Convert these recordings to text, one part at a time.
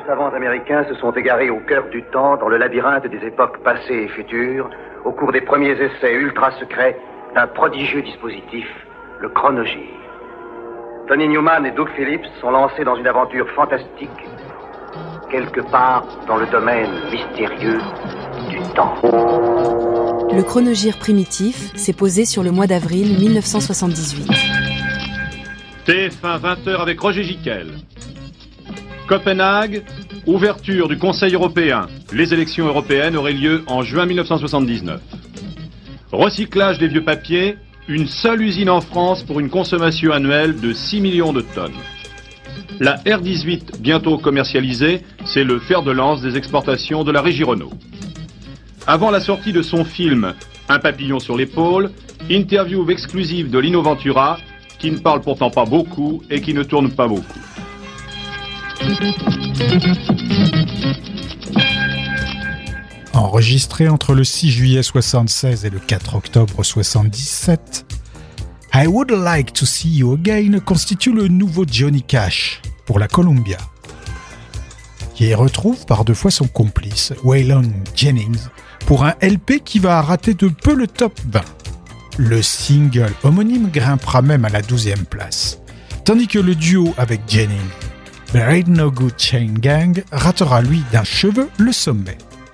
savants américains se sont égarés au cœur du temps, dans le labyrinthe des époques passées et futures, au cours des premiers essais ultra secrets d'un prodigieux dispositif, le chronogir. Tony Newman et Doug Phillips sont lancés dans une aventure fantastique, quelque part dans le domaine mystérieux du temps. Le chronogir primitif s'est posé sur le mois d'avril 1978. TF1 20h avec Roger Gicquel. Copenhague, ouverture du Conseil européen. Les élections européennes auraient lieu en juin 1979. Recyclage des vieux papiers, une seule usine en France pour une consommation annuelle de 6 millions de tonnes. La R18, bientôt commercialisée, c'est le fer de lance des exportations de la régie Renault. Avant la sortie de son film Un papillon sur l'épaule, interview exclusive de Lino Ventura, qui ne parle pourtant pas beaucoup et qui ne tourne pas beaucoup. Enregistré entre le 6 juillet 1976 et le 4 octobre 1977, I Would Like to See You Again constitue le nouveau Johnny Cash pour la Columbia, qui y retrouve par deux fois son complice, Waylon Jennings, pour un LP qui va rater de peu le top 20. Le single homonyme grimpera même à la 12e place, tandis que le duo avec Jennings, There Ain't No Good Chain Gang, ratera lui d'un cheveu le sommet.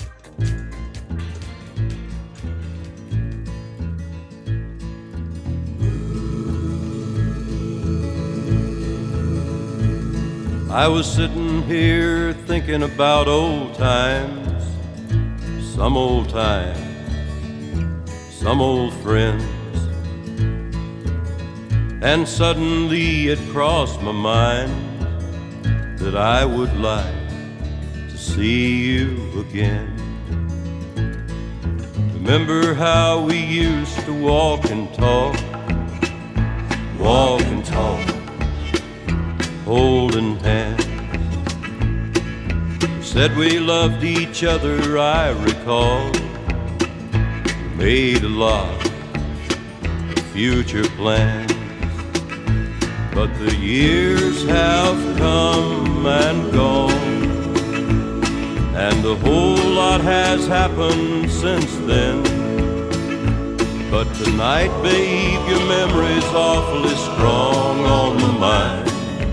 I was sitting here thinking about old times, some old friends, and suddenly it crossed my mind that I would like to see you again. Remember how we used to walk and talk, holding hands. We said we loved each other, I recall. We made a lot of future plans, but the years have come and gone, and a whole lot has happened since then. But tonight, babe, your memory's awfully strong on my mind,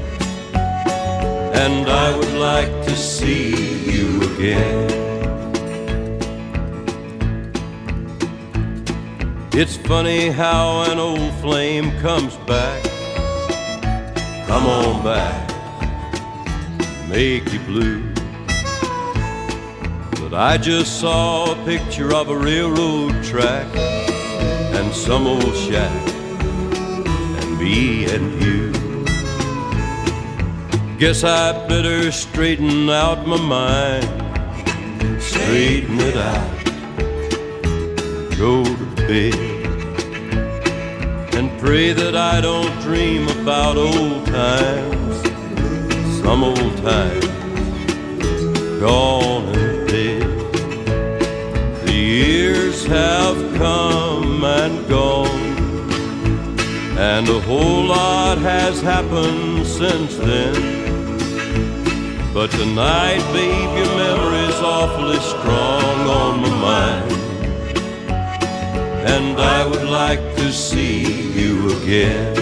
and I would like to see you again. It's funny how an old flame comes back. Come on back, make you blue. But I just saw a picture of a railroad track and some old shack and me and you. Guess I better straighten out my mind, straighten it out, go to bed, and pray that I don't dream about old times, some old times gone and dead. The years have come and gone, and a whole lot has happened since then. But tonight, babe, your memory's awfully strong on my mind, and I would like to see you again.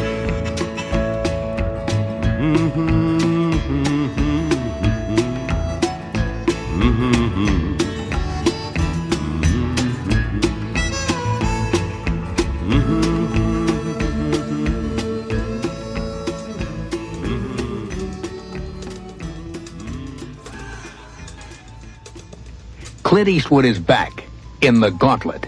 Clint Eastwood is back in The Gauntlet.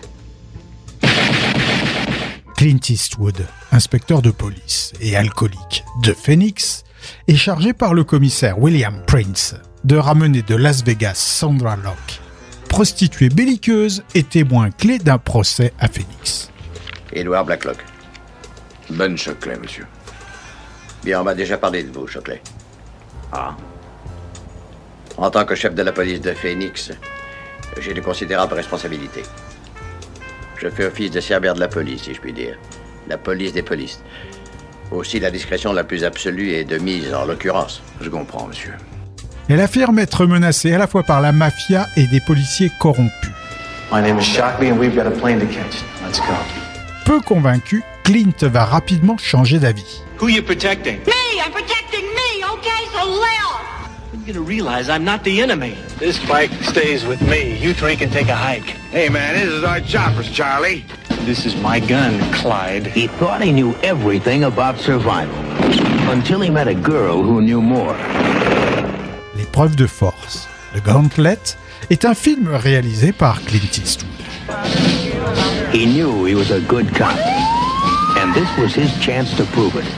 Clint Eastwood, inspecteur de police et alcoolique de Phoenix, est chargé par le commissaire William Prince de ramener de Las Vegas Sandra Locke, prostituée belliqueuse et témoin clé d'un procès à Phoenix. Edward Blacklock. Ben Shockley, monsieur. Bien, on m'a déjà parlé de vous, Shockley. Ah. En tant que chef de la police de Phoenix, j'ai de considérables responsabilités. Je fais office de cerbère de la police, si je puis dire. La police des polices. Aussi, la discrétion la plus absolue est de mise, en l'occurrence. Je comprends, monsieur. Elle affirme être menacée à la fois par la mafia et des policiers corrompus. My name is Shockley and we've got a plane to catch. Let's go. Peu convaincu, Clint va rapidement changer d'avis. Who are you protecting? Me! I'm protecting me, okay? So lay off! You're gonna realize I'm not the enemy. This bike stays with me. You three can take a hike. Hey, man, this is our choppers, Charlie. This is my gun, Clyde. He thought he knew everything about survival until he met a girl who knew more. L'épreuve de force, The Gauntlet, est un film réalisé par Clint Eastwood. He knew he was a good cop, and this was his chance to prove it.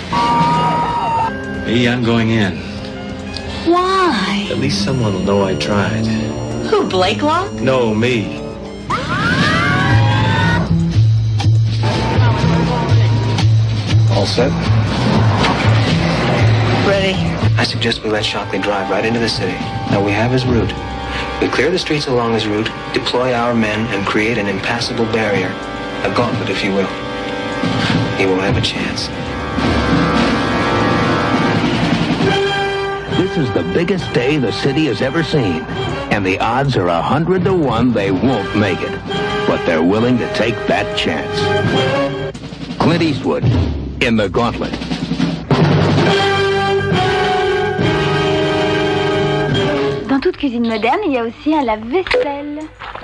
Me, I'm going in. Why? At least someone will know I tried. Who, Blakelock? No, me. All set? Ready. I suggest we let Shockley drive right into the city. Now we have his route. We clear the streets along his route, deploy our men, and create an impassable barrier. A gauntlet, if you will. He won't have a chance. This is the biggest day the city has ever seen, and the odds are 100 to 1 they won't make it. But they're willing to take that chance. Clint Eastwood in The Gauntlet. Dans toute cuisine moderne, il y a aussi un lave-vaisselle.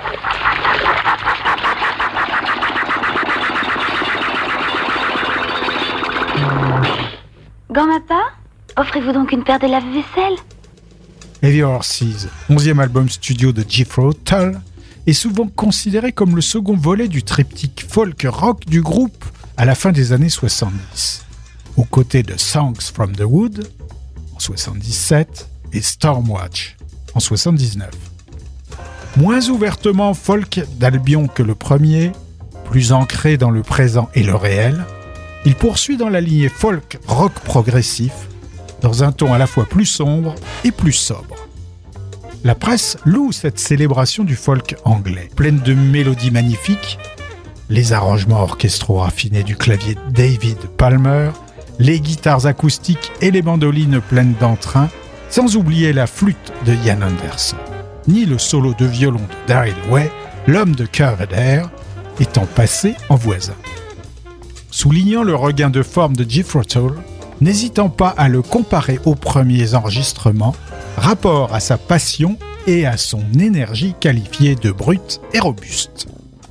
Grand-papa, offrez-vous donc une paire de lave-vaisselle? Heavy Horses, 11e album studio de Jethro Tull, est souvent considéré comme le second volet du triptyque folk-rock du groupe à la fin des années 70, aux côtés de Songs from the Wood en 77 et Stormwatch en 79. Moins ouvertement folk d'Albion que le premier, plus ancré dans le présent et le réel, il poursuit dans la lignée folk-rock progressif, dans un ton à la fois plus sombre et plus sobre. La presse loue cette célébration du folk anglais, pleine de mélodies magnifiques, les arrangements orchestraux raffinés du clavier David Palmer, les guitares acoustiques et les mandolines pleines d'entrain, sans oublier la flûte de Ian Anderson, ni le solo de violon de Daryl Way, l'homme de Curved Air, étant passé en voisin. Soulignant le regain de forme de Jethro Tull, n'hésitant pas à le comparer aux premiers enregistrements, rapport à sa passion et à son énergie qualifiée de brute et robuste.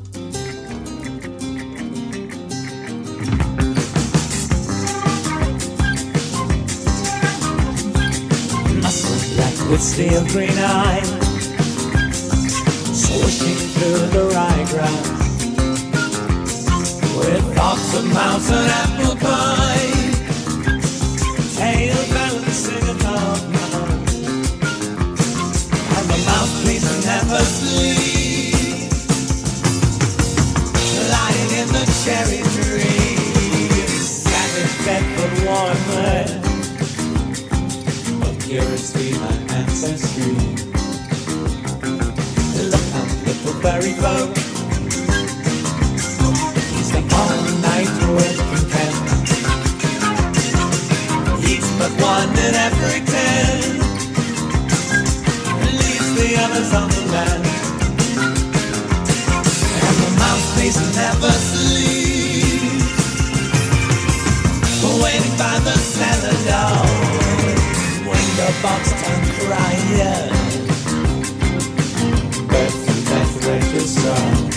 With steel green eyes, swishing through the ryegrass, with thoughts of mountain apple pie, tail balancing above mine, and the mouthpiece never sleeps, lying in the cherry trees, savage Bedford warmly. Purity, my ancestry. Look out, little fairy folk. He's the all-night working cat. He's but one in every 10. Leaves the others on the land. And the mouthpiece never sleeps, waiting by the cellar door. The box tongue crying, birth and death register.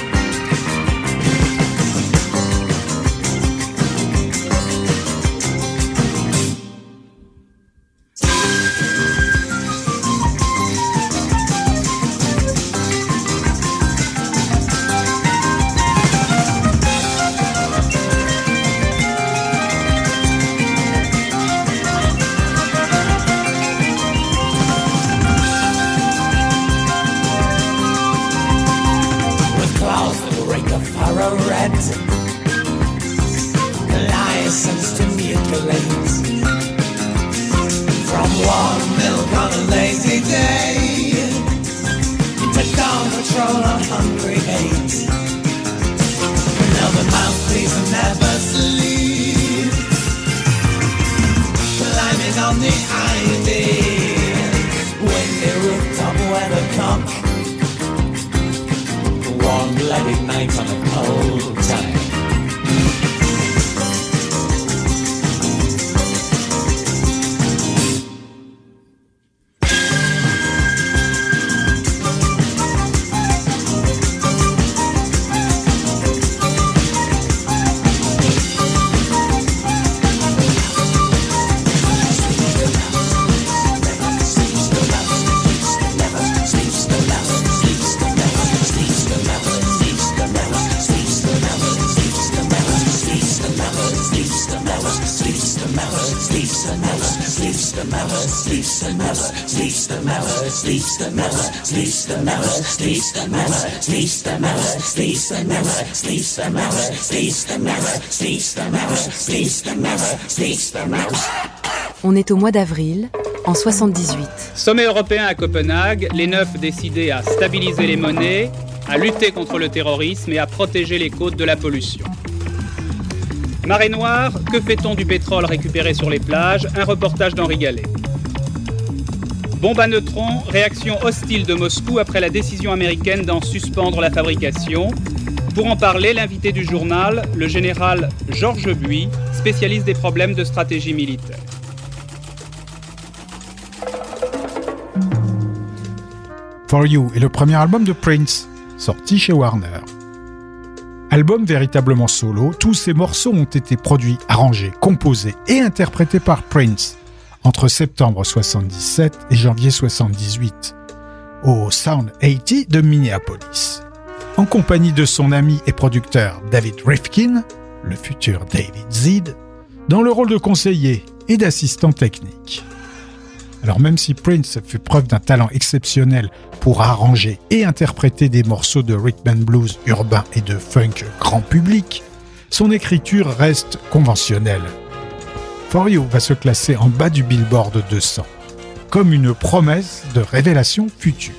License to mutilate, from warm milk on a lazy day to dawn patrol on hungry hate. Now the mouthpiece never sleeps, climbing on the ivy, On est au mois d'avril, en 78. Sommet européen à Copenhague, les 9 décidés à stabiliser les monnaies, à lutter contre le terrorisme et à protéger les côtes de la pollution. Marée noire, que fait-on du pétrole récupéré sur les plages? Un reportage d'Henri Gallet. Bombe à neutrons, réaction hostile de Moscou après la décision américaine d'en suspendre la fabrication. Pour en parler, l'invité du journal, le général Georges Buis, spécialiste des problèmes de stratégie militaire. For You est le premier album de Prince, sorti chez Warner. Album véritablement solo, tous ces morceaux ont été produits, arrangés, composés et interprétés par Prince entre septembre 77 et janvier 78 au Sound 80 de Minneapolis, en compagnie de son ami et producteur David Rifkin, le futur David Zed, dans le rôle de conseiller et d'assistant technique. Alors même si Prince fait preuve d'un talent exceptionnel pour arranger et interpréter des morceaux de rhythm and blues urbain et de funk grand public, son écriture reste conventionnelle. For You va se classer en bas du Billboard 200, comme une promesse de révélation future.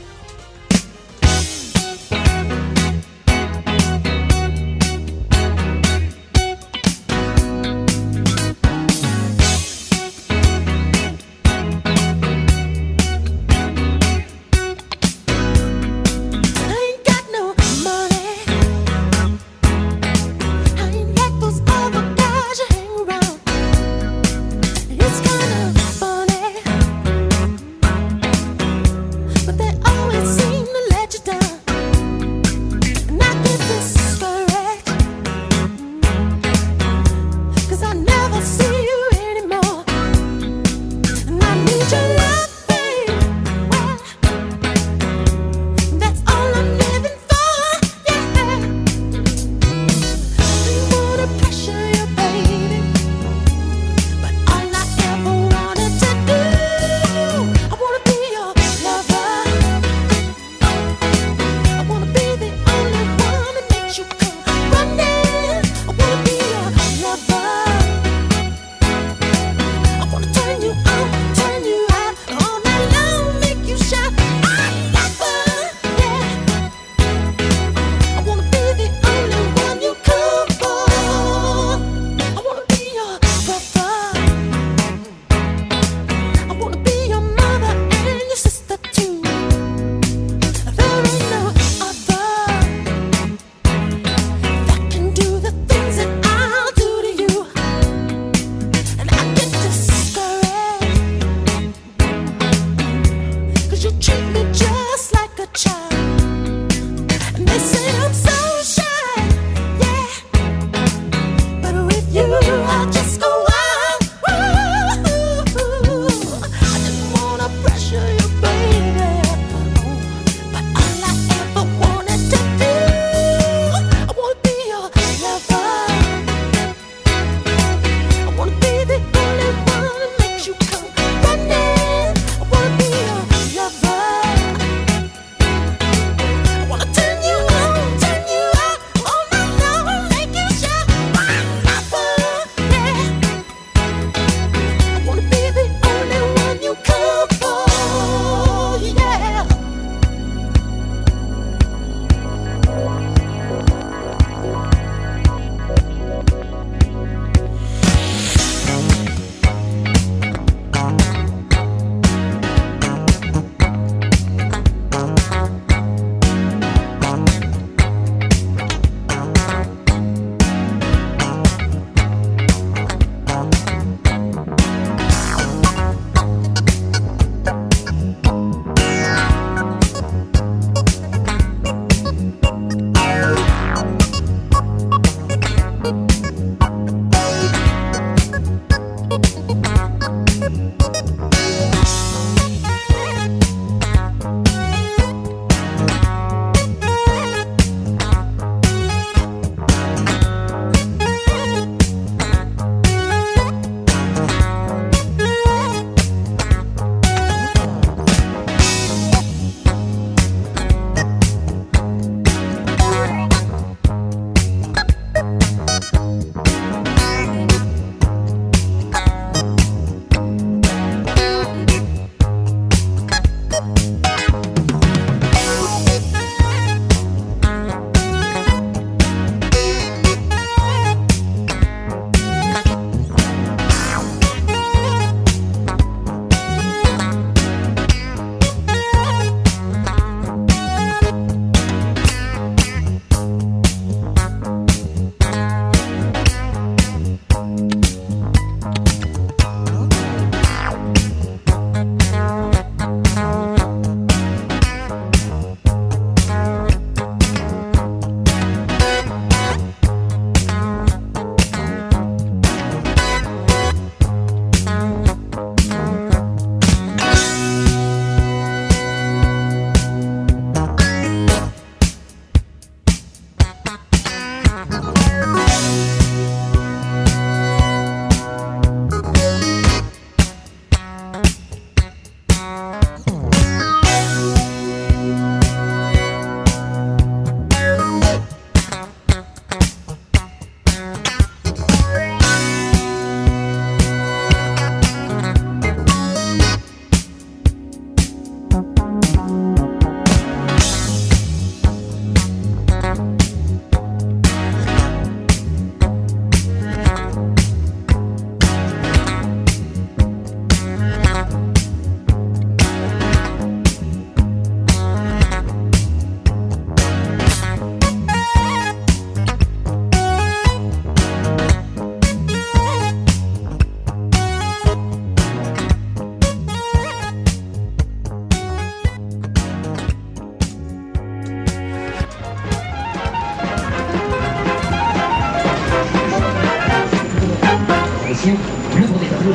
musiciens, l'œuvre des tableaux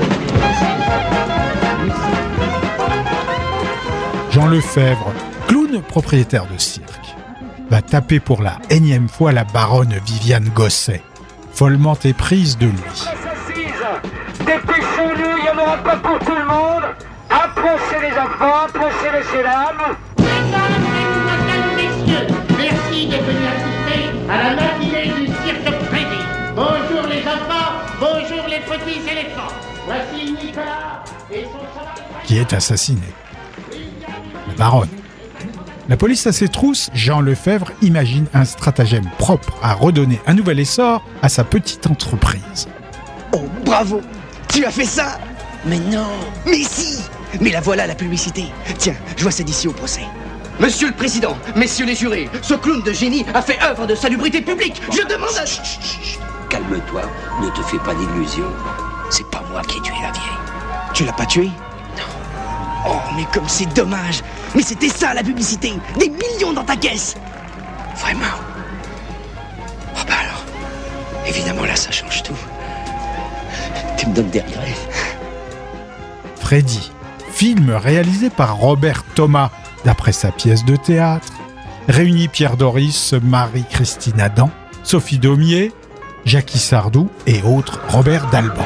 Jean Lefebvre, clown propriétaire de cirque, va taper pour la énième fois la baronne Viviane Gosset, follement éprise de lui. Dépêchez-nous, il n'y en aura pas pour tout le monde. Approchez les enfants, approchez messieurs, dames. Mesdames, messieurs, merci d'être venus assister à la matinée du cirque Freddy. Bonjour les enfants, bonjour les petits éléphants. Voici Nicolas et son salarié. Qui est assassiné. La baronne. La police à ses trousses, Jean Lefebvre imagine un stratagème propre à redonner un nouvel essor à sa petite entreprise. Oh, bravo! Tu as fait ça? Mais non! Mais si! Mais la voilà la publicité. Tiens, je vois ça d'ici au procès. Monsieur le Président, messieurs les jurés, ce clown de génie a fait œuvre de salubrité publique. Je demande à... Chut. Calme-toi, ne te fais pas d'illusions. C'est pas moi qui ai tué la vieille. Tu l'as pas tué? Non. Oh, mais comme c'est dommage. Mais c'était ça la publicité. Des millions dans ta caisse. Vraiment? Oh bah alors, évidemment là ça change tout. Tu me donnes des regrets. Freddy, film réalisé par Robert Thomas, d'après sa pièce de théâtre, réunit Pierre Doris, Marie-Christine Adam, Sophie Daumier, Jackie Sardou et autres Robert Dalban.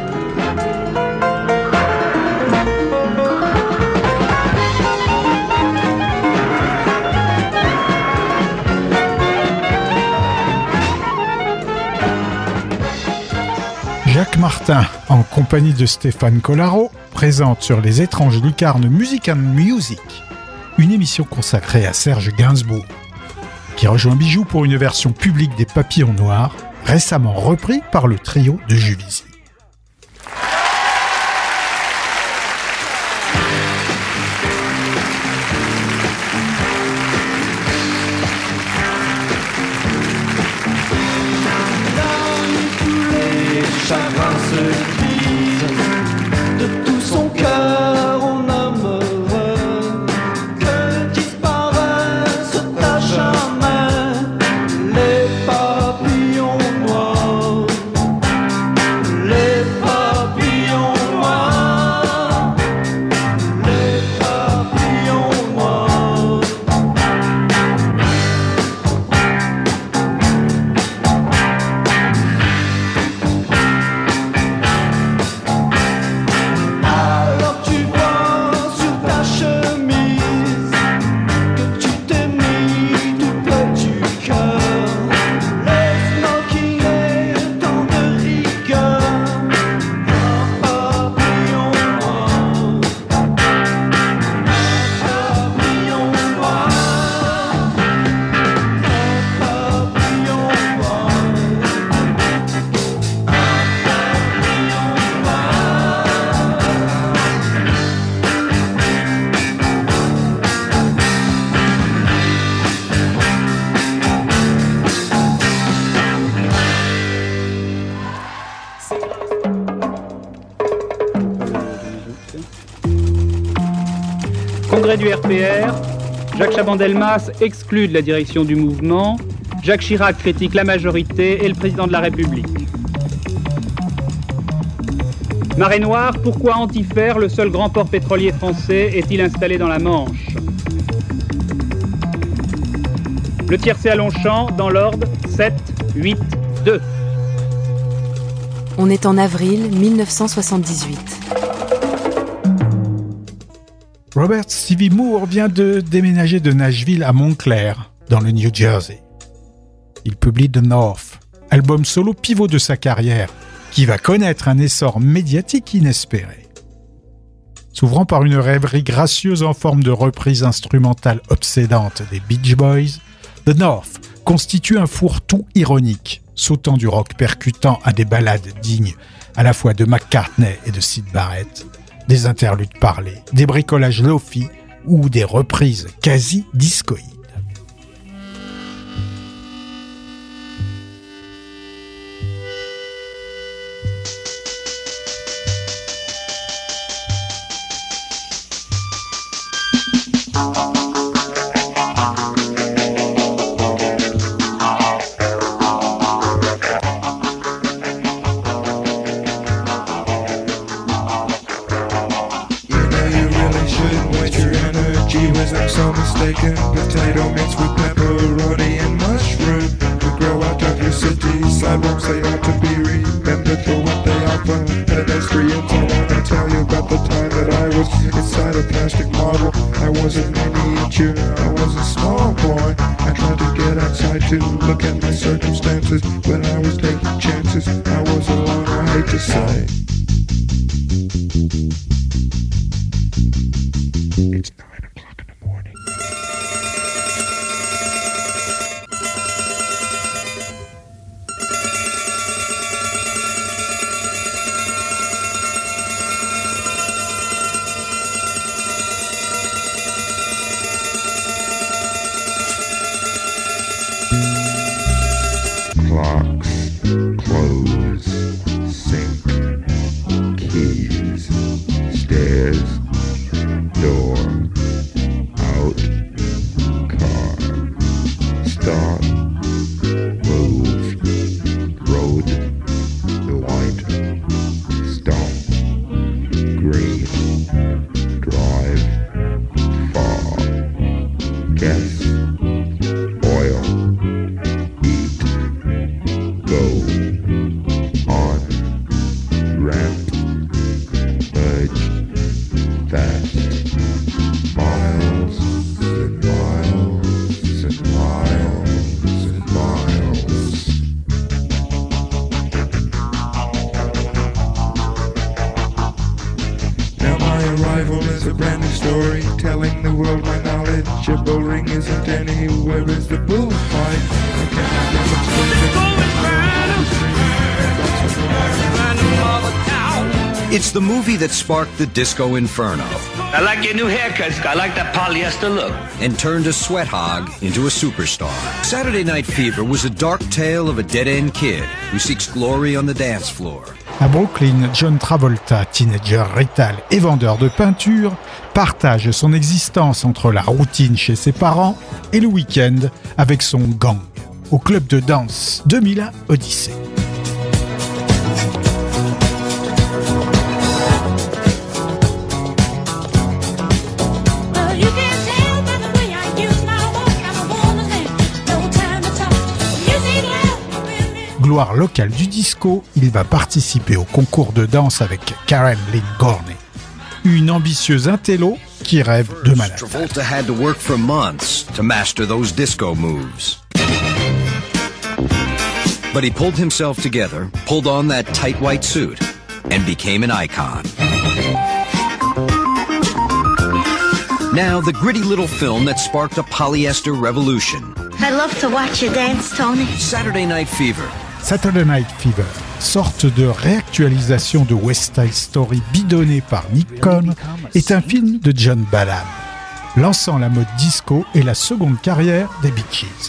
Jacques Martin, en compagnie de Stéphane Collaro, présente sur les étranges lucarnes Music and Music, une émission consacrée à Serge Gainsbourg, qui rejoint Bijou pour une version publique des Papillons Noirs, récemment repris par le trio de Juvisy. Chacun se dise de tout son cœur on aimerait que disparaissent à jamais les papillons noirs, les papillons noirs, les papillons noirs. Alors tu vois sur ta chemise que tu t'es mis tout près du cœur. Laisse-moi qu'il ait tant de rigueur. Un papillon noir, un papillon noir, un papillon noir, un Congrès du RPR, Jacques Chaban-Delmas exclut de la direction du mouvement, Jacques Chirac critique la majorité et le président de la République. Marée Noire, pourquoi Antifer, le seul grand port pétrolier français, est-il installé dans la Manche? Le tiercé à Longchamp, dans l'ordre 7, 8, 2. On est en avril 1978. Robert Stevie Moore vient de déménager de Nashville à Montclair, dans le New Jersey. Il publie The North, album solo pivot de sa carrière, qui va connaître un essor médiatique inespéré. S'ouvrant par une rêverie gracieuse en forme de reprise instrumentale obsédante des Beach Boys, The North constitue un fourre-tout ironique, sautant du rock percutant à des ballades dignes à la fois de McCartney et de Syd Barrett, des interludes parlés, des bricolages lofi ou des reprises quasi discoïdes. no mistaken. Potato mixed with pepperoni and mushroom. We grow out of your city sidewalks, they ought to be remembered for what they offer. Pedestrians, I wanna tell you about the time that I was inside a plastic model. I wasn't miniature, I was a small boy. I tried to get outside to look at my circumstances, but I was taking chances. I was alone, I hate to say. It's 9 o'clock in the morning. Clocks, clothes, sink, keys, stairs, door, out, car, start, move, road, white, stone, green, drive, far, guess, oil, eat, go, on, ramp, urge, fast, miles and miles and miles and miles. Now my arrival is a brand new story, telling the world my knowledge. A bull ring isn't anywhere as the bullfight. I cannot get It's the movie that sparked the Disco Inferno. I like your new haircuts. I like that polyester look. And turned a sweat hog into a superstar. Saturday Night Fever was a dark tale of a dead-end kid who seeks glory on the dance floor. À Brooklyn, John Travolta, teenager rital et vendeur de peinture, partage son existence entre la routine chez ses parents et le week-end avec son gang au club de danse 2001 Odyssey. Gloire locale du disco, il va participer au concours de danse avec Karen Lynn Gorney, une ambitieuse intello qui rêve de malade. Travolta had to work for months to master those disco moves. But he pulled himself together, pulled on that tight white suit, and became an icon. Now, the gritty little film that sparked a polyester revolution. I love to watch you dance, Tony. Saturday Night Fever. Saturday Night Fever, sorte de réactualisation de West Side Story bidonnée par Nick Cohn, est un film de John Badham, lançant la mode disco et la seconde carrière des Bee Gees.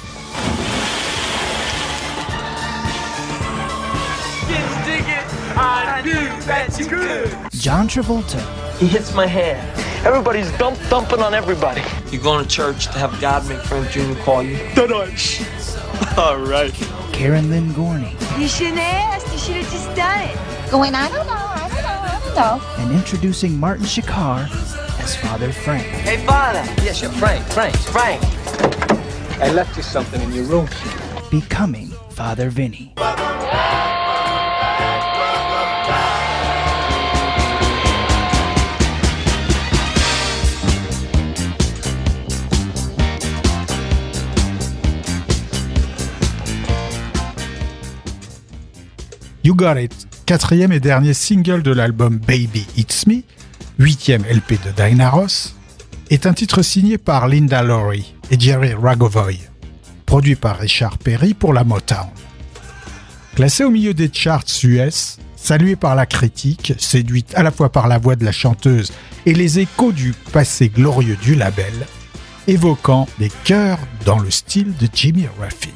John Travolta. He hits my hand. Everybody's dumping on everybody. You going to church to have God make Frank Jr. call you? All right. Karen Lynn Gorney. You shouldn't have asked. You should have just done it. Going, I don't know. And introducing Martin Shakar as Father Frank. Hey, Father. Yes, you're Frank. I left you something in your room. Becoming Father Vinny. You Got It, quatrième et dernier single de l'album Baby It's Me, huitième LP de Diana Ross, est un titre signé par Linda Lowry et Jerry Ragovoy, produit par Richard Perry pour la Motown. Classé au milieu des charts US, salué par la critique, séduite à la fois par la voix de la chanteuse et les échos du passé glorieux du label, évoquant des chœurs dans le style de Jimmy Ruffin.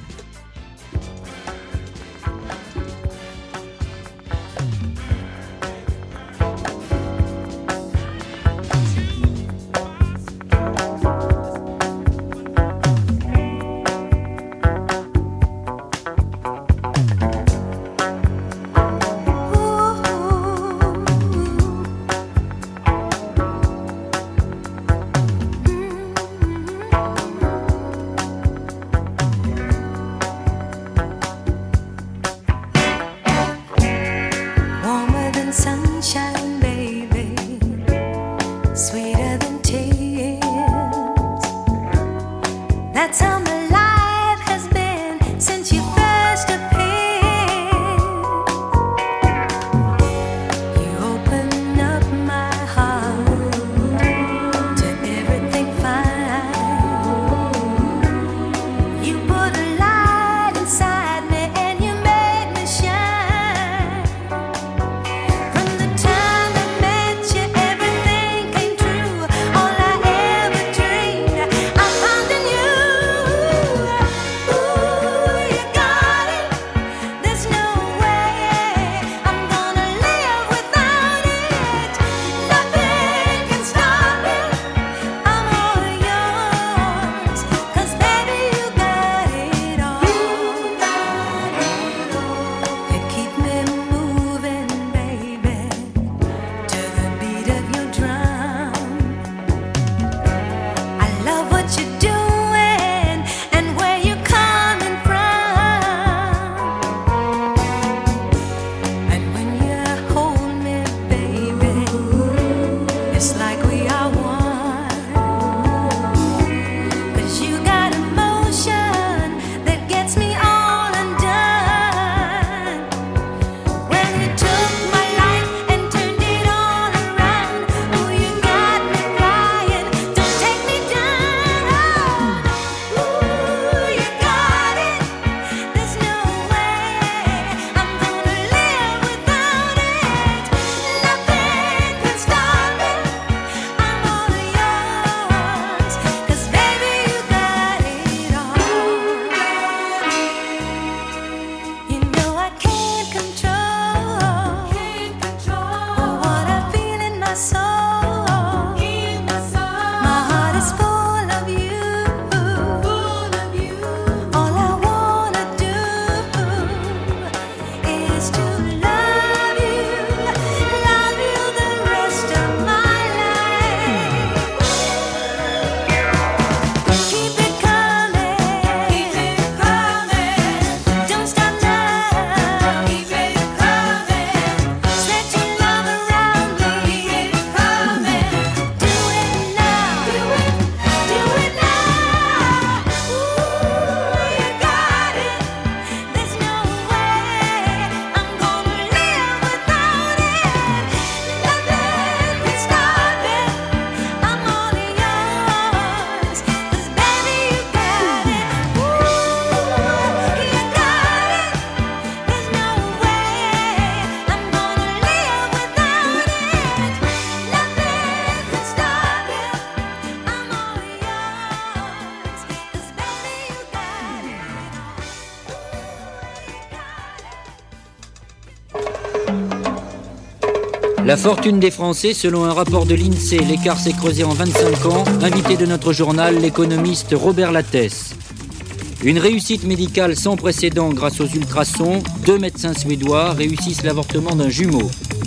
La fortune des Français, selon un rapport de l'INSEE, l'écart s'est creusé en 25 ans. Invité de notre journal, l'économiste Robert Lattès. Une réussite médicale sans précédent grâce aux ultrasons. 2 médecins suédois réussissent l'avortement d'un jumeau.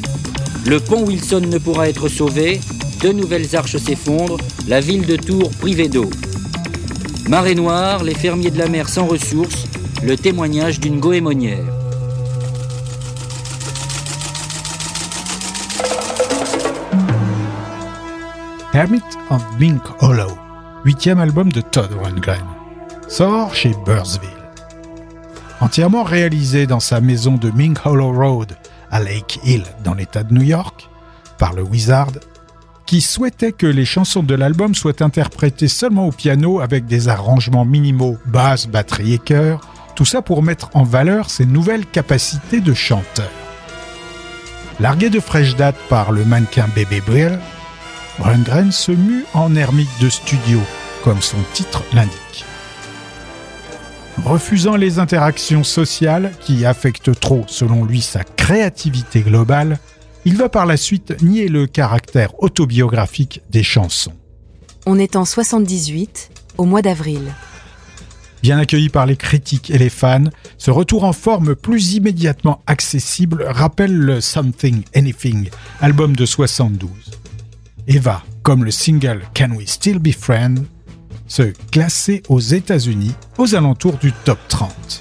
Le pont Wilson ne pourra être sauvé. 2 nouvelles arches s'effondrent. La ville de Tours privée d'eau. Marée noire, les fermiers de la mer sans ressources. Le témoignage d'une goémonière. Hermit of Mink Hollow, 8e album de Todd Rundgren, sort chez Bursville. Entièrement réalisé dans sa maison de Mink Hollow Road à Lake Hill dans l'État de New York, par le Wizard, qui souhaitait que les chansons de l'album soient interprétées seulement au piano avec des arrangements minimaux, basse, batterie et chœur, tout ça pour mettre en valeur ses nouvelles capacités de chanteur. Largué de fraîche date par le mannequin Bebe Brill, Rundgren se mue en ermite de studio, comme son titre l'indique. Refusant les interactions sociales qui affectent trop, selon lui, sa créativité globale, il va par la suite nier le caractère autobiographique des chansons. On est en 78, au mois d'avril. Bien accueilli par les critiques et les fans, ce retour en forme plus immédiatement accessible rappelle le Something Anything, album de 72. Et va, comme le single Can We Still Be Friends, se classer aux États-Unis aux alentours du top 30.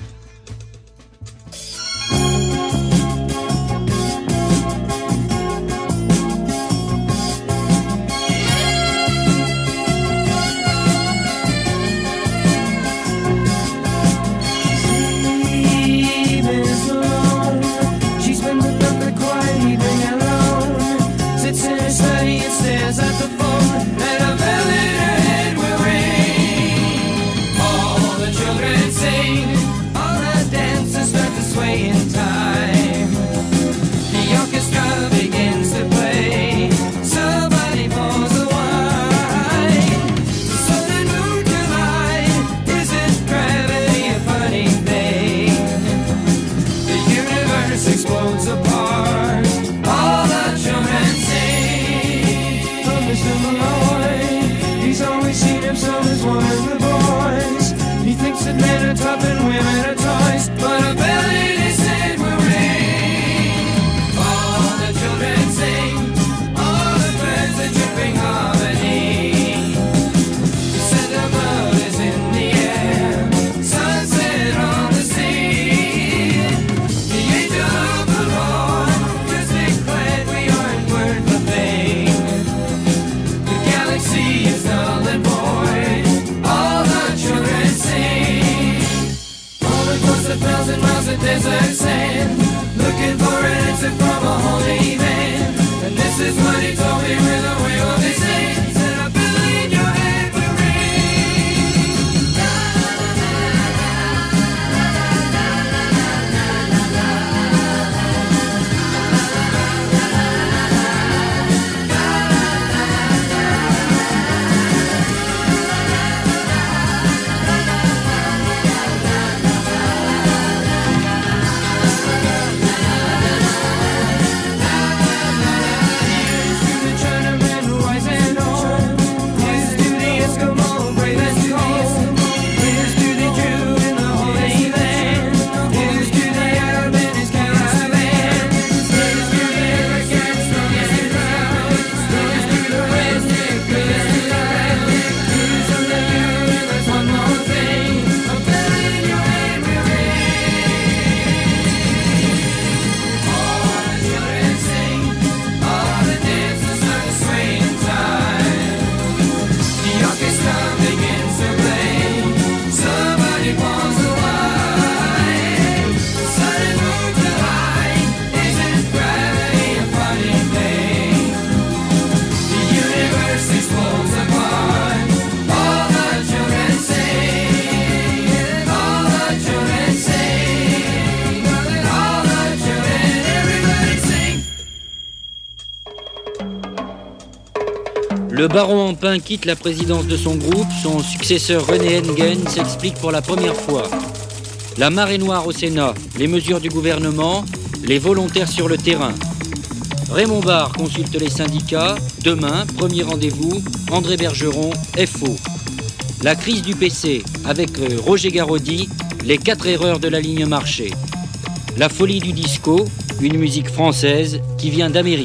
Le baron Empin quitte la présidence de son groupe, son successeur René Engen s'explique pour la première fois. La marée noire au Sénat, les mesures du gouvernement, les volontaires sur le terrain. Raymond Barre consulte les syndicats. Demain, premier rendez-vous, André Bergeron, FO. La crise du PC, avec Roger Garaudy, les 4 erreurs de la ligne marché. La folie du disco, une musique française qui vient d'Amérique.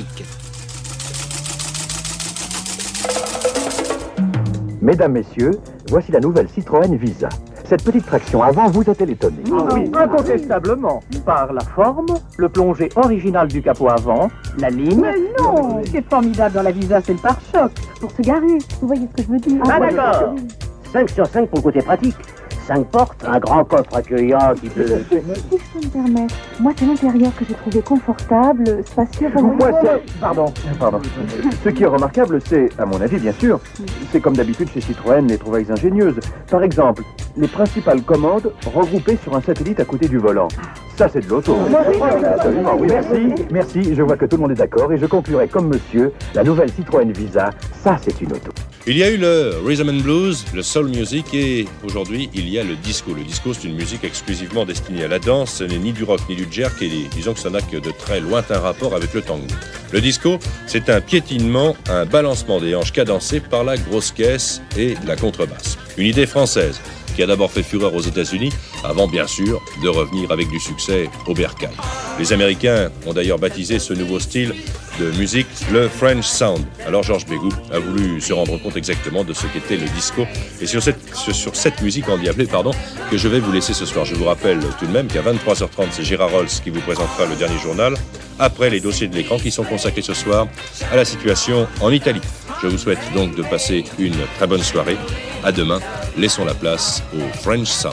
Mesdames, Messieurs, voici la nouvelle Citroën Visa. Cette petite traction avant vous a-t-elle étonné? Oui, incontestablement. Par la forme, le plongé original du capot avant, la ligne... Mais non, ce qui est formidable dans la Visa, c'est le pare-choc. Pour se garer, vous voyez ce que je veux dire? Ah d'accord. 5 sur 5 pour le côté pratique. 5 portes, un grand coffre accueillant qui peut... Si je peux me permettre, moi c'est l'intérieur que j'ai trouvé confortable, spacieux... Moi c'est... Pardon. Ce qui est remarquable, c'est, à mon avis bien sûr, c'est comme d'habitude chez Citroën, les trouvailles ingénieuses. Par exemple, les principales commandes regroupées sur un satellite à côté du volant. Ça c'est de l'auto. Absolument, oui. Merci, je vois que tout le monde est d'accord et je conclurai comme monsieur, la nouvelle Citroën Visa, ça c'est une auto. Il y a eu le rhythm and blues, le soul music et aujourd'hui il y a le disco. Le disco c'est une musique exclusivement destinée à la danse, ce n'est ni du rock ni du jerk et disons que ça n'a que de très lointains rapports avec le tango. Le disco c'est un piétinement, un balancement des hanches cadencé par la grosse caisse et la contrebasse. Une idée française qui a d'abord fait fureur aux États-Unis, avant bien sûr de revenir avec du succès au bercail. Les Américains ont d'ailleurs baptisé ce nouveau style de musique le French Sound. Alors Georges Bégout a voulu se rendre compte exactement de ce qu'était le disco et sur cette musique endiablée que je vais vous laisser ce soir. Je vous rappelle tout de même qu'à 23h30 c'est Gérard Rolls qui vous présentera le dernier journal après les dossiers de l'écran qui sont consacrés ce soir à la situation en Italie. Je vous souhaite donc de passer une très bonne soirée. À demain, laissons la place au French Sound.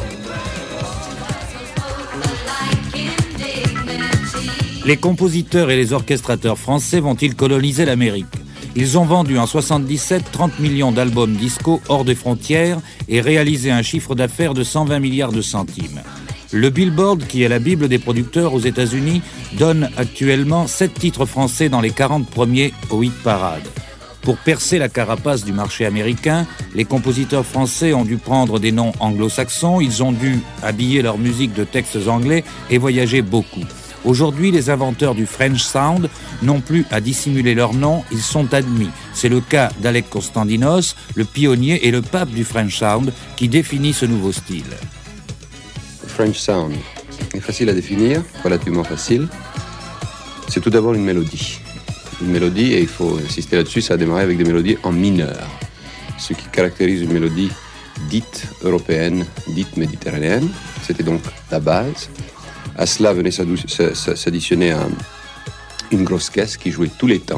Les compositeurs et les orchestrateurs français vont-ils coloniser l'Amérique? Ils ont vendu en 77 30 millions d'albums disco hors des frontières et réalisé un chiffre d'affaires de 120 milliards de centimes. Le Billboard, qui est la Bible des producteurs aux États-Unis, donne actuellement 7 titres français dans les 40 premiers au hit parade. Pour percer la carapace du marché américain, les compositeurs français ont dû prendre des noms anglo-saxons, ils ont dû habiller leur musique de textes anglais et voyager beaucoup. Aujourd'hui, les inventeurs du French Sound n'ont plus à dissimuler leur nom, ils sont admis. C'est le cas d'Alec Constantinos, le pionnier et le pape du French Sound, qui définit ce nouveau style. Le French Sound est facile à définir, relativement facile. C'est tout d'abord une mélodie. Une mélodie, et il faut insister là-dessus, ça a démarré avec des mélodies en mineur. Ce qui caractérise une mélodie dite européenne, dite méditerranéenne. C'était donc la base. À cela venait s'additionner une grosse caisse qui jouait tous les temps,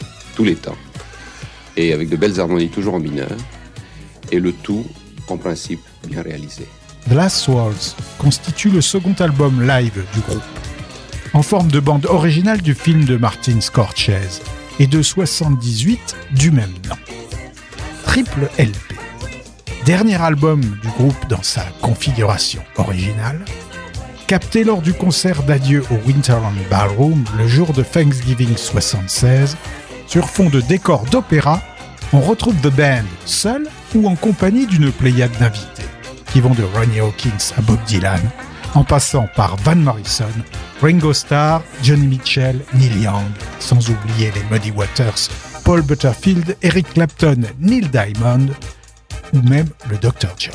et avec de belles harmonies toujours en mineur, et le tout, en principe, bien réalisé. The Last Waltz constitue le second album live du groupe, en forme de bande originale du film de Martin Scorsese et de 78 du même nom. Triple LP. Dernier album du groupe dans sa configuration originale, capté lors du concert d'adieu au Winterland Ballroom le jour de Thanksgiving 76, sur fond de décor d'opéra, on retrouve The Band seul ou en compagnie d'une pléiade d'invités, qui vont de Ronnie Hawkins à Bob Dylan, en passant par Van Morrison, Ringo Starr, Johnny Mitchell, Neil Young, sans oublier les Muddy Waters, Paul Butterfield, Eric Clapton, Neil Diamond, ou même le Dr. John.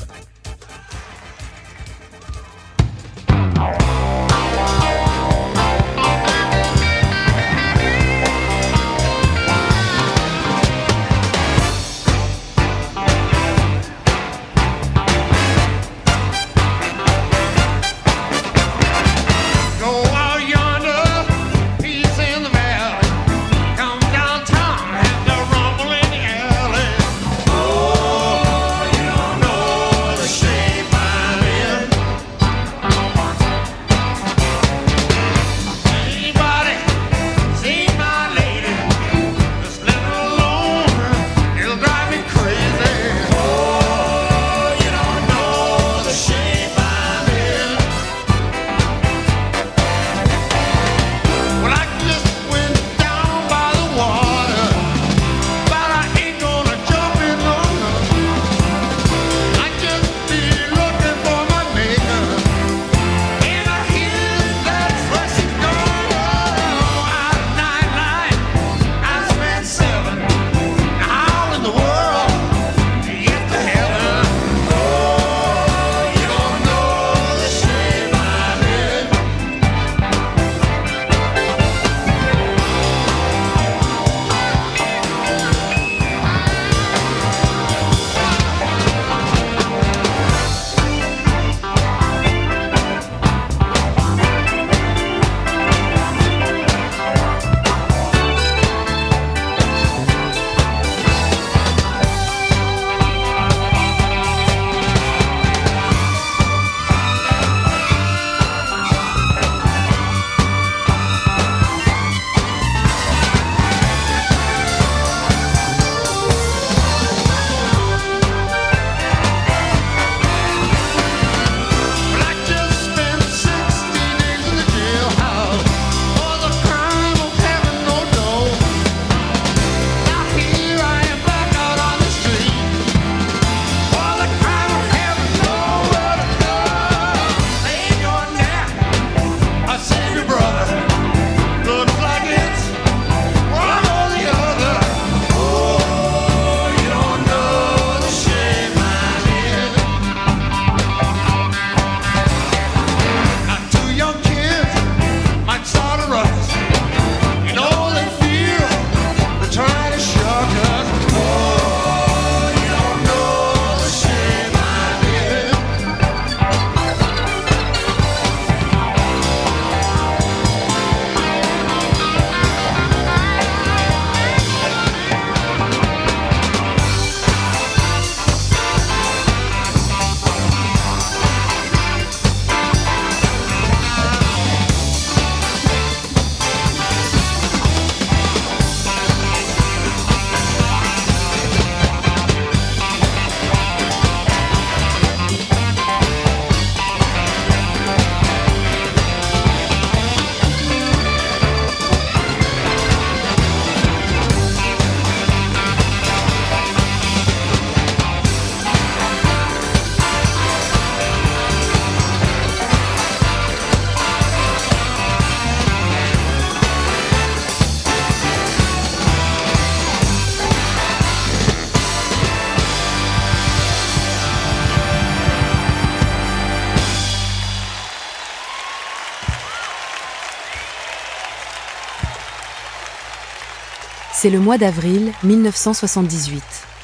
C'est le mois d'avril 1978.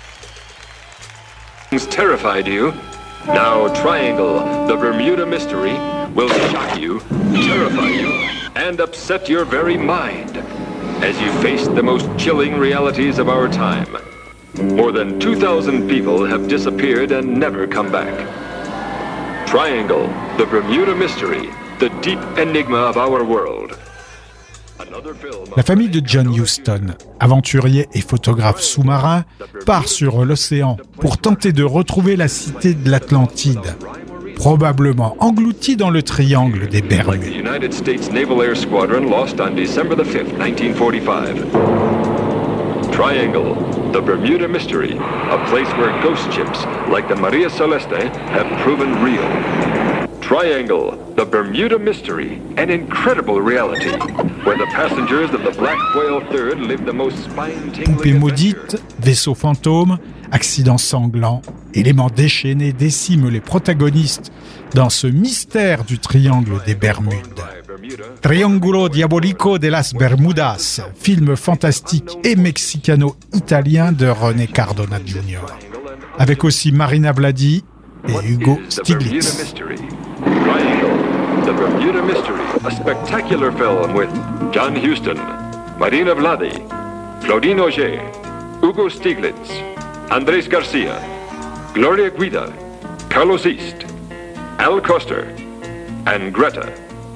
Terrified you? Now Triangle, the Bermuda Mystery, will shock you, terrify you, and upset your very mind as you face the most chilling realities of our time. More than 2,000 people have disappeared and never come back. Triangle, the Bermuda Mystery, the deep enigma of our world. La famille de John Huston, aventurier et photographe sous-marin, part sur l'océan pour tenter de retrouver la cité de l'Atlantide, probablement engloutie dans le triangle des Bermudes. United States Naval Air Squadron lost on December the 5th, 1945. Triangle, the Bermuda Mystery, a place where ghost ships like the Maria Celeste have proven real. Triangle, the Bermuda Mystery, an incredible reality, where the passengers of the Black Whale Third live the most spine-tingling Poupée maudite, vaisseau fantôme, accidents sanglants, éléments déchaînés déciment les protagonistes dans ce mystère du triangle des Bermudes. Triangulo Diabolico de las Bermudas, film fantastique et mexicano-italien de René Cardona Jr., avec aussi Marina Bladi et Hugo Stiglitz. Triangle, the Bermuda Mystery, a spectacular film with John Huston, Marina Vladi, Claudine Auger, Hugo Stiglitz, Andrés Garcia, Gloria Guida, Carlos East, Al Coster, and Greta.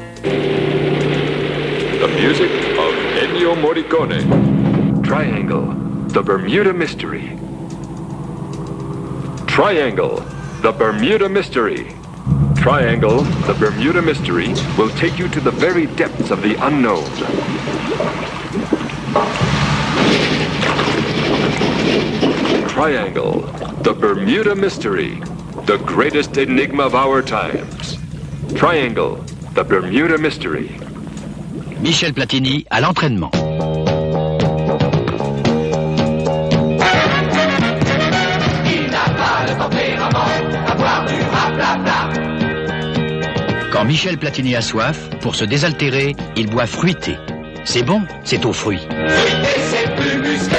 The music of Ennio Morricone. Triangle, the Bermuda Mystery. Triangle, the Bermuda Mystery. Triangle, the Bermuda Mystery, will take you to the very depths of the unknown. Triangle, the Bermuda Mystery, the greatest enigma of our times. Triangle, the Bermuda Mystery. Michel Platini à l'entraînement. Quand Michel Platini a soif, pour se désaltérer, il boit fruité. C'est bon, c'est aux fruits. Fruité, c'est plus musclé.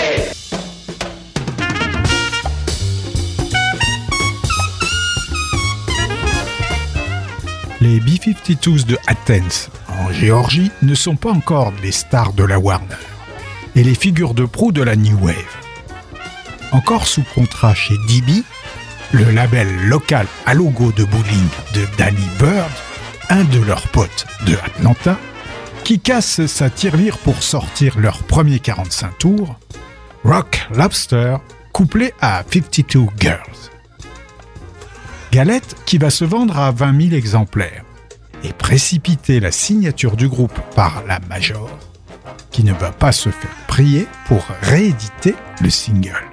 Les B-52s de Athens, en Géorgie, ne sont pas encore les stars de la Warner et les figures de proue de la New Wave. Encore sous contrat chez DB, le label local à logo de bowling de Danny Bird, un de leurs potes de Atlanta, qui casse sa tirelire pour sortir leur premier 45 tours, Rock Lobster, couplé à 52 Girls. Galette qui va se vendre à 20 000 exemplaires et précipiter la signature du groupe par la Major, qui ne va pas se faire prier pour rééditer le single.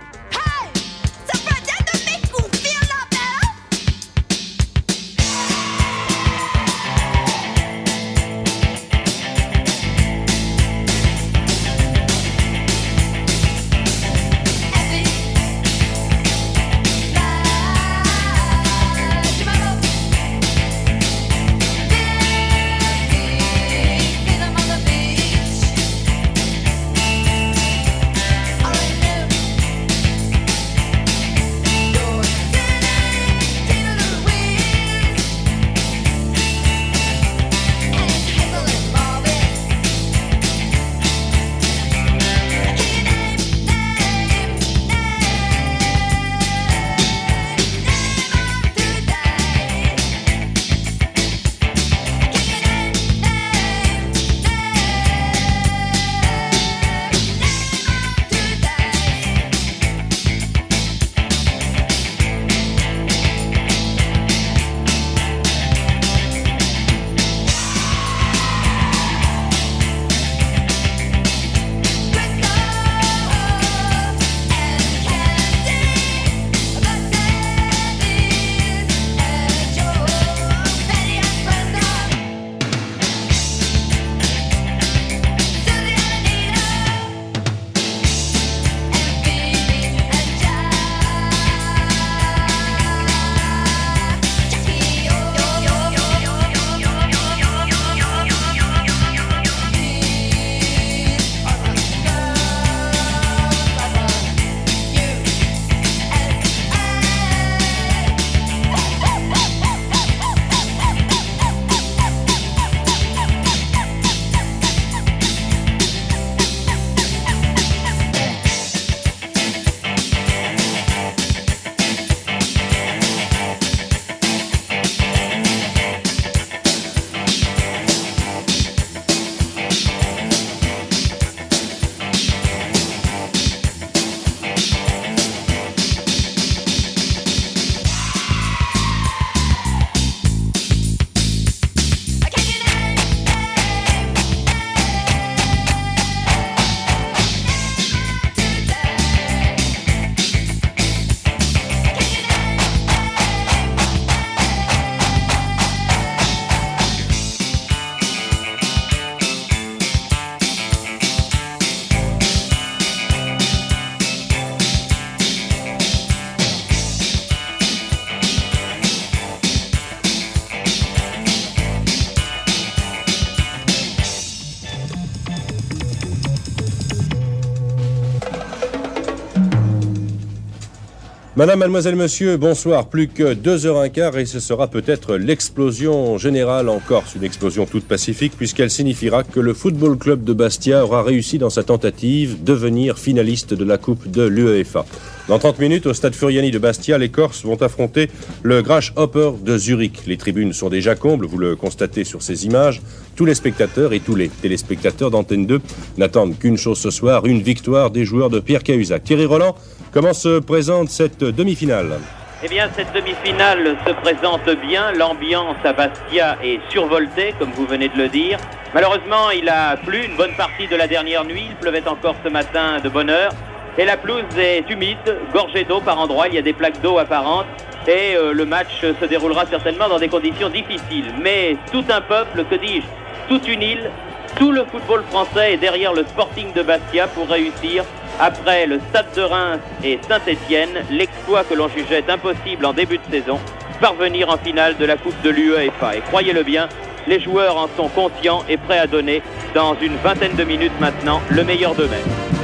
Madame, mademoiselle, monsieur, bonsoir. Plus que 2h15 et ce sera peut-être l'explosion générale en Corse. Une explosion toute pacifique puisqu'elle signifiera que le Football Club de Bastia aura réussi dans sa tentative de devenir finaliste de la Coupe de l'UEFA. Dans 30 minutes, au stade Furiani de Bastia, les Corses vont affronter le Grasshopper de Zurich. Les tribunes sont déjà combles, vous le constatez sur ces images. Tous les spectateurs et tous les téléspectateurs d'Antenne 2 n'attendent qu'une chose ce soir, une victoire des joueurs de Pierre Cahuzac. Thierry Roland, comment se présente cette demi-finale ? Eh bien, cette demi-finale se présente bien. L'ambiance à Bastia est survoltée, comme vous venez de le dire. Malheureusement, il a plu une bonne partie de la dernière nuit. Il pleuvait encore ce matin de bonne heure. Et la pelouse est humide, gorgée d'eau par endroits. Il y a des plaques d'eau apparentes. Et le match se déroulera certainement dans des conditions difficiles. Mais tout un peuple, que dis-je, toute une île, tout le football français est derrière le Sporting de Bastia pour réussir, après le Stade de Reims et Saint-Étienne, l'exploit que l'on jugeait impossible en début de saison, parvenir en finale de la Coupe de l'UEFA. Et croyez-le bien, les joueurs en sont conscients et prêts à donner, dans une vingtaine de minutes maintenant, le meilleur d'eux-mêmes.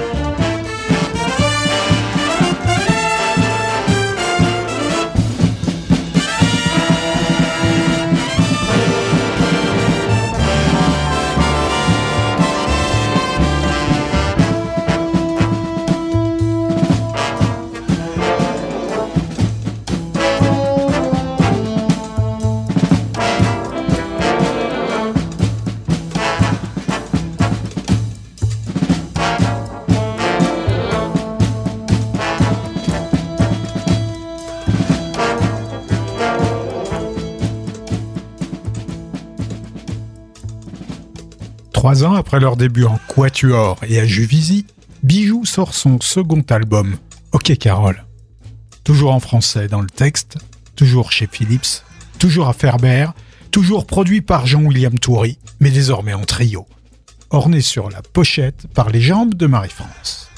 Trois ans après leur début en Quatuor et à Juvisy, Bijou sort son second album, Ok Carole. Toujours en français dans le texte, toujours chez Philips, toujours à Ferber, toujours produit par Jean-William Toury, mais désormais en trio. Orné sur la pochette par les jambes de Marie-France.